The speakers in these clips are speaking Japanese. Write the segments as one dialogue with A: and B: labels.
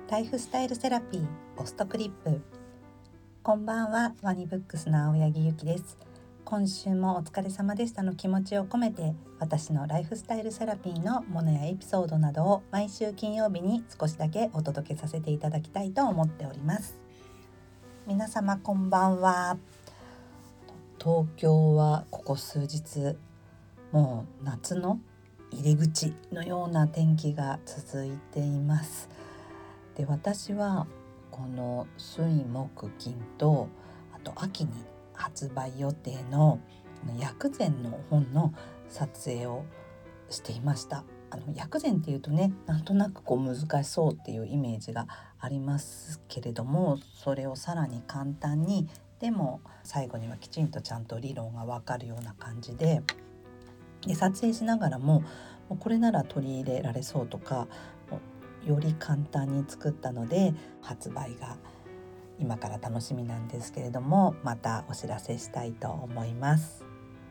A: ライフスタイルセラピーオストクリップ。こんばんは、ワニブックスの青柳ゆきです。今週もお疲れ様でしたの気持ちを込めて、私のライフスタイルセラピーのものやエピソードなどを毎週金曜日に少しだけお届けさせていただきたいと思っております。皆様こんばんは。東京はここ数日もう夏の入り口のような天気が続いています。で、私はこの水木金と、あと秋に発売予定の薬膳の本の撮影をしていました。薬膳っていうとね、なんとなく難しそうっていうイメージがありますけれども、それをさらに簡単に、でも最後にはきちんとちゃんと理論がわかるような感じで撮影しながらもこれなら取り入れられそうとか、より簡単に作ったので発売が今から楽しみなんですけれども、またお知らせしたいと思います。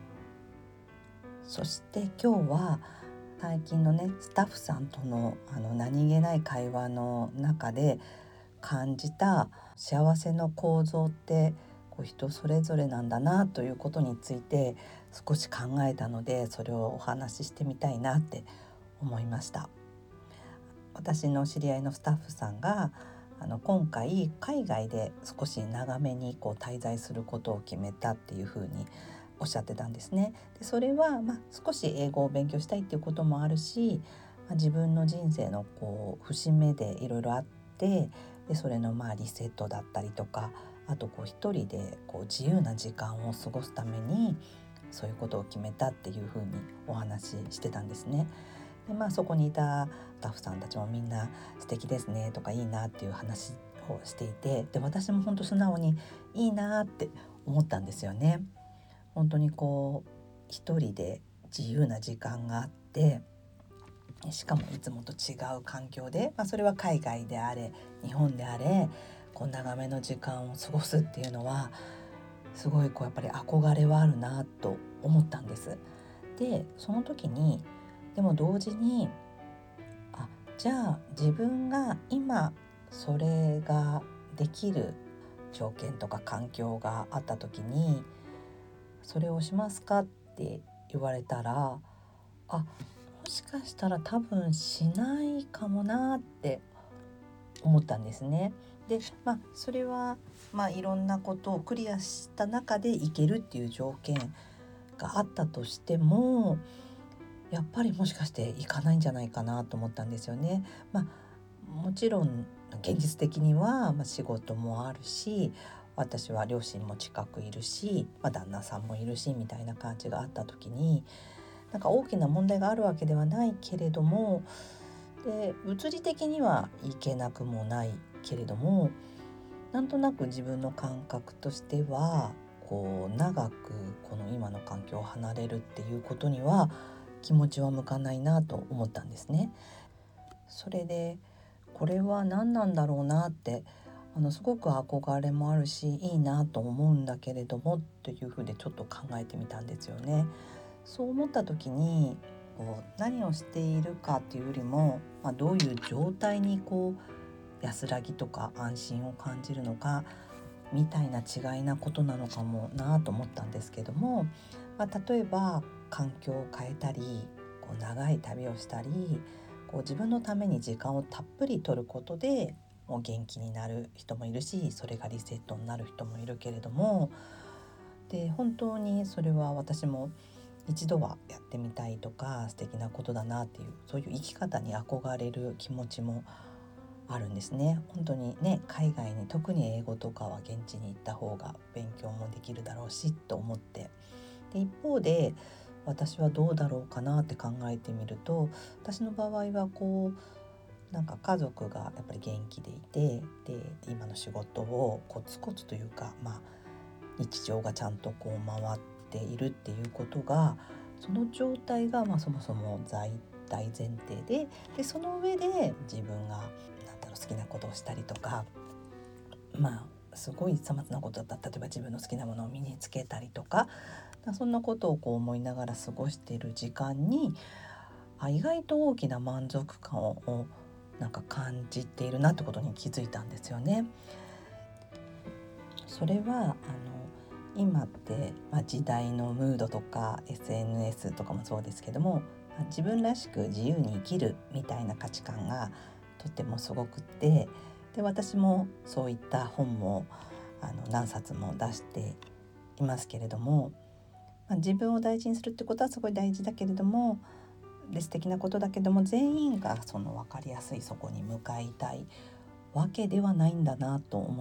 A: そして今日は最近のね、スタッフさんとの何気ない会話の中で感じた幸せの構造って人それぞれなんだなということについて少し考えたので、それをお話ししてみたいなって思いました。私の知り合いのスタッフさんが今回海外で少し長めに滞在することを決めたっていうふうにおっしゃってたんですね。でそれは少し英語を勉強したいっていうこともあるし、自分の人生の節目でいろいろあって、でそれのリセットだったりとか、あと一人で自由な時間を過ごすためにそういうことを決めたっていうふうにお話ししてたんですね。でそこにいたスタッフさんたちもみんな素敵ですねとかいいなっていう話をしていて、で私も本当素直にいいなって思ったんですよね。本当に一人で自由な時間があって、しかもいつもと違う環境で、それは海外であれ日本であれ長めの時間を過ごすっていうのはすごいやっぱり憧れはあるなと思ったんです。でその時にでも同時にじゃあ自分が今それができる条件とか環境があった時にそれをしますかって言われたら、もしかしたら多分しないかもなって思ったんですね。でそれはいろんなことをクリアした中でいけるっていう条件があったとしても、やっぱりもしかしていかないんじゃないかなと思ったんですよね。もちろん現実的には仕事もあるし、私は両親も近くいるし、旦那さんもいるしみたいな感じがあった時に、大きな問題があるわけではないけれども、で物理的にはいけなくもないけれども、なんとなく自分の感覚としては長くこの今の環境を離れるっていうことには気持ちは向かないなと思ったんですね。それでこれは何なんだろうなってすごく憧れもあるしいいなと思うんだけれどもっていうふうでちょっと考えてみたんですよね。そう思った時に何をしているかっていうよりも、どういう状態に安らぎとか安心を感じるのかみたいな違いなことなのかもなと思ったんですけども、例えば環境を変えたり長い旅をしたり自分のために時間をたっぷり取ることでもう元気になる人もいるし、それがリセットになる人もいるけれども、で本当にそれは私も一度はやってみたいとか素敵なことだなっていう、そういう生き方に憧れる気持ちもあるんですね。本当にね、海外に特に英語とかは現地に行った方が勉強もできるだろうしと思って、で一方で私はどうだろうかなって考えてみると、私の場合は家族がやっぱり元気でいて、で今の仕事をコツコツというか、日常がちゃんと回っているっていうことが、その状態がそもそも大前提でその上で自分が好きなことをしたりとか、すごいさまつなことだったら例えば自分の好きなものを身につけたりとか、そんなことを思いながら過ごしている時間に意外と大きな満足感をなんか感じているなってことに気づいたんですよね。それは今って、時代のムードとか SNS とかもそうですけども、自分らしく自由に生きるみたいな価値観がとってもすごくって、で私もそういった本も何冊も出していますけれども、自分を大事にするってことはすごい大事だけれども、で素敵なことだけども、全員がその分かりやすいそこに向かいたいわけではないんだなと思って、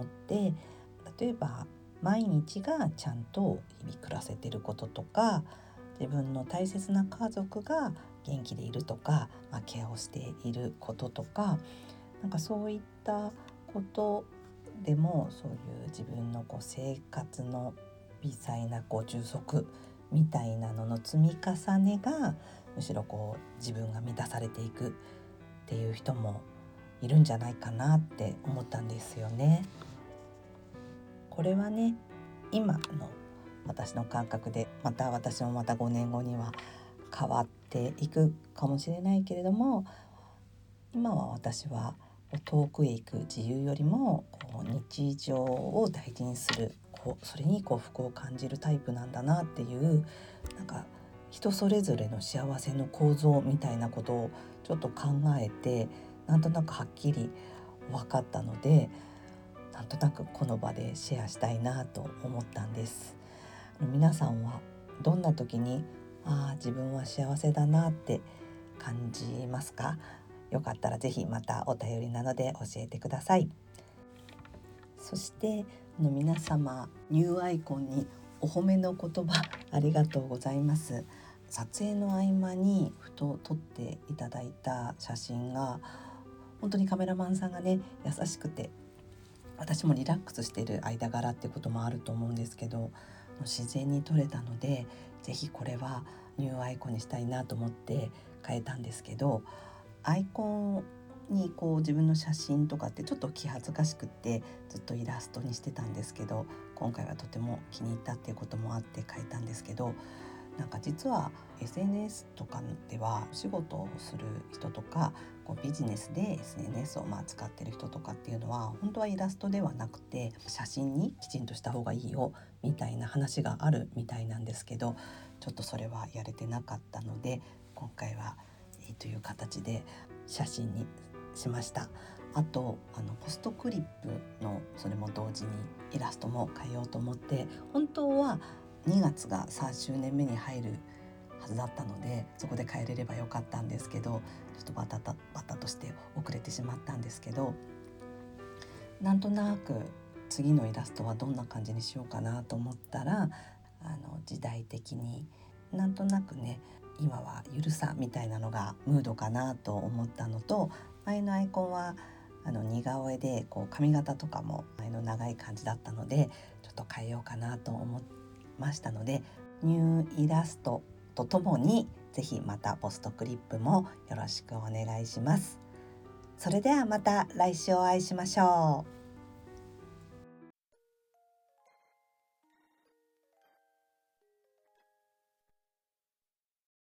A: 例えば毎日がちゃんと日々暮らせてることとか、自分の大切な家族が元気でいるとか、ケアをしていることとか、なんかそういったことでも、そういう自分の生活の微細な充足みたいなのの積み重ねが、むしろ自分が満たされていくっていう人もいるんじゃないかなって思ったんですよね。これはね、今の私の感覚で、私もまた5年後には変わっていくかもしれないけれども、今は私は遠くへ行く自由よりも日常を大事にする、それに幸福を感じるタイプなんだなっていう、なんか人それぞれの幸せの構造みたいなことをちょっと考えて、なんとなくはっきり分かったので、なんとなくこの場でシェアしたいなと思ったんです。皆さんはどんな時に自分は幸せだなって感じますか？よかったらぜひまたお便りなので教えてください。そして皆様、ニューアイコンにお褒めの言葉ありがとうございます。撮影の合間にふと撮っていただいた写真が、本当にカメラマンさんがね優しくて、私もリラックスしている間柄ってこともあると思うんですけど、自然に撮れたので、ぜひこれはニューアイコンにしたいなと思って変えたんですけど、アイコンに自分の写真とかってちょっと気恥ずかしくってずっとイラストにしてたんですけど、今回はとても気に入ったっていうこともあって変えたんですけど、なんか実は SNS とかではお仕事をする人とかビジネスで SNS を使ってる人とかっていうのは、本当はイラストではなくて写真にきちんとした方がいいよみたいな話があるみたいなんですけど、ちょっとそれはやれてなかったので、今回はいいという形で写真にしました。あとポストクリップのそれも同時にイラストも変えようと思って、本当は2月が3周年目に入るはずだったので、そこで変えれればよかったんですけど、ちょっとバタとして遅れてしまったんですけど、なんとなく次のイラストはどんな感じにしようかなと思ったら、時代的になんとなくね、今はゆるさみたいなのがムードかなと思ったのと、前のアイコンは似顔絵で髪型とかも前の長い感じだったので、ちょっと変えようかなと思ってましたので、ニューイラストとともにぜひまたポストクリップもよろしくお願いします。それではまた来週お会いしましょう。